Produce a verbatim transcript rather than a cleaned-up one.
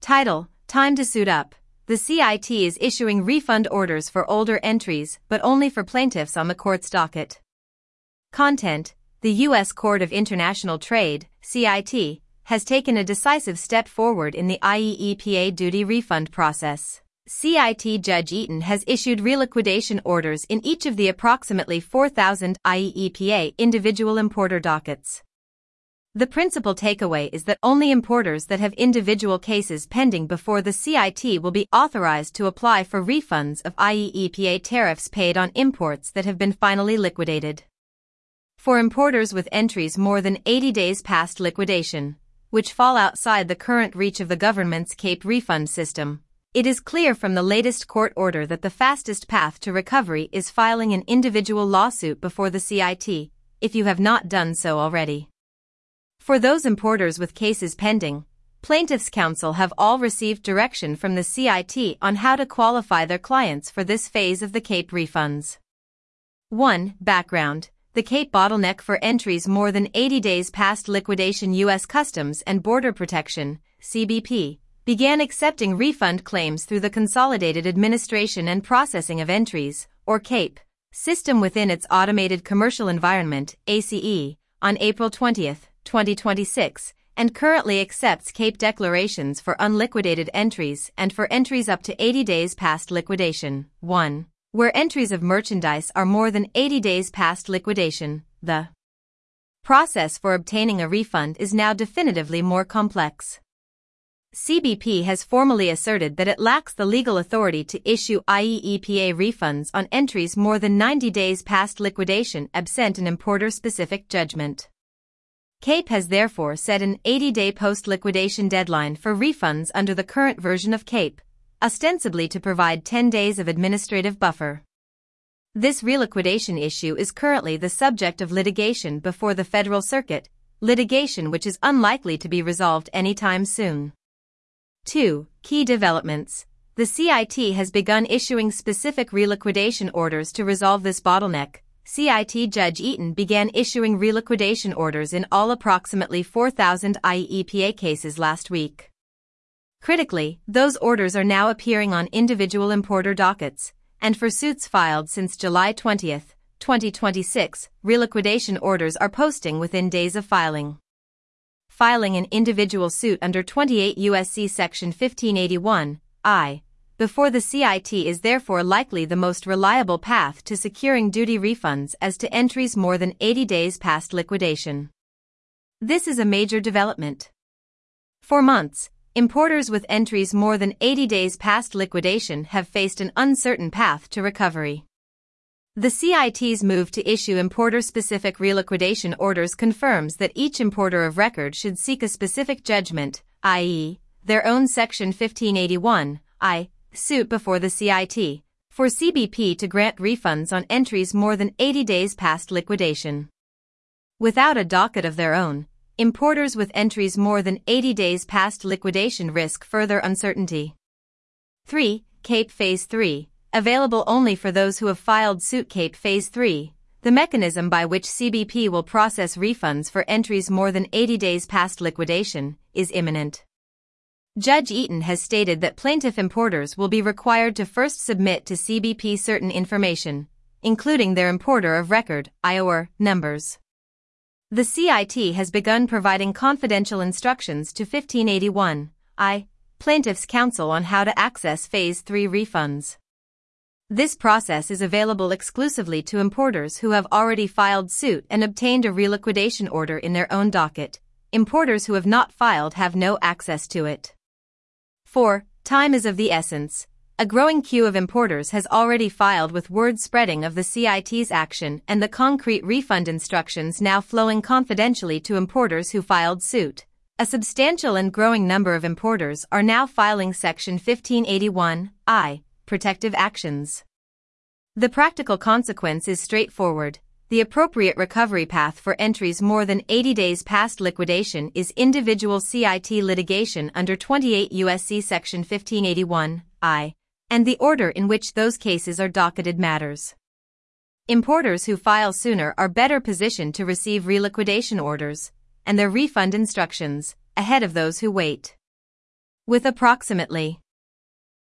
Title: Time to suit up. The C I T is issuing refund orders for older entries, but only for plaintiffs on the court's docket. Content: The U S Court of International Trade, C I T, has taken a decisive step forward in the I E E P A duty refund process. C I T Judge Eaton has issued reliquidation orders in each of the approximately four thousand I E E P A individual importer dockets. The principal takeaway is that only importers that have individual cases pending before the C I T will be authorized to apply for refunds of I E E P A tariffs paid on imports that have been finally liquidated. For importers with entries more than eighty days past liquidation, which fall outside the current reach of the government's CAPE refund system, it is clear from the latest court order that the fastest path to recovery is filing an individual lawsuit before the C I T, if you have not done so already. For those importers with cases pending, plaintiffs' counsel have all received direction from the C I T on how to qualify their clients for this phase of the CAPE refunds. one. Background: The CAPE bottleneck for entries more than eighty days past liquidation. U S Customs and Border Protection, C B P, began accepting refund claims through the Consolidated Administration and Processing of Entries, or CAPE, system within its Automated Commercial Environment, A C E, on April twentieth, twenty twenty-six, and currently accepts CAPE declarations for unliquidated entries and for entries up to eighty days past liquidation. one. Where entries of merchandise are more than eighty days past liquidation, the process for obtaining a refund is now definitively more complex. C B P has formally asserted that it lacks the legal authority to issue I E E P A refunds on entries more than ninety days past liquidation absent an importer-specific judgment. CAPE has therefore set an eighty-day post-liquidation deadline for refunds under the current version of CAPE, ostensibly to provide ten days of administrative buffer. This reliquidation issue is currently the subject of litigation before the Federal Circuit, litigation which is unlikely to be resolved anytime soon. two. Key developments: The C I T has begun issuing specific reliquidation orders to resolve this bottleneck. C I T Judge Eaton began issuing reliquidation orders in all approximately four thousand I E E P A cases last week. Critically, those orders are now appearing on individual importer dockets, and for suits filed since July twentieth, twenty twenty-six, reliquidation orders are posting within days of filing. Filing an individual suit under twenty-eight U S C Section fifteen eighty-one I before the C I T is therefore likely the most reliable path to securing duty refunds as to entries more than eighty days past liquidation. This is a major development. For months, importers with entries more than eighty days past liquidation have faced an uncertain path to recovery. The C I T's move to issue importer-specific reliquidation orders confirms that each importer of record should seek a specific judgment, that is, their own Section fifteen eighty-one I, suit before the C I T, for C B P to grant refunds on entries more than eighty days past liquidation. Without a docket of their own, importers with entries more than eighty days past liquidation risk further uncertainty. three. CAPE Phase three, available only for those who have filed suit. CAPE Phase three, the mechanism by which C B P will process refunds for entries more than eighty days past liquidation, is imminent. Judge Eaton has stated that plaintiff importers will be required to first submit to C B P certain information, including their importer of record, I O R, numbers. The C I T has begun providing confidential instructions to fifteen eighty-one I, plaintiffs' counsel on how to access Phase three refunds. This process is available exclusively to importers who have already filed suit and obtained a reliquidation order in their own docket. Importers who have not filed have no access to it. four. Time is of the essence. A growing queue of importers has already filed, with word spreading of the C I T's action and the concrete refund instructions now flowing confidentially to importers who filed suit. A substantial and growing number of importers are now filing Section fifteen eighty-one I, protective actions. The practical consequence is straightforward. The appropriate recovery path for entries more than eighty days past liquidation is individual C I T litigation under twenty-eight U S C Section fifteen eighty-one I, and the order in which those cases are docketed matters. Importers who file sooner are better positioned to receive reliquidation orders and their refund instructions ahead of those who wait. With approximately.